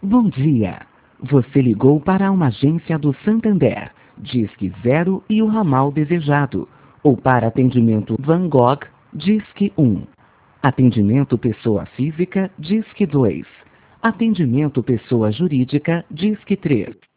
Bom dia. Você ligou para uma agência do Santander, Disque 0 e o ramal desejado. Ou para atendimento Van Gogh, Disque 1. Atendimento pessoa física, Disque 2. Atendimento pessoa jurídica, Disque 3.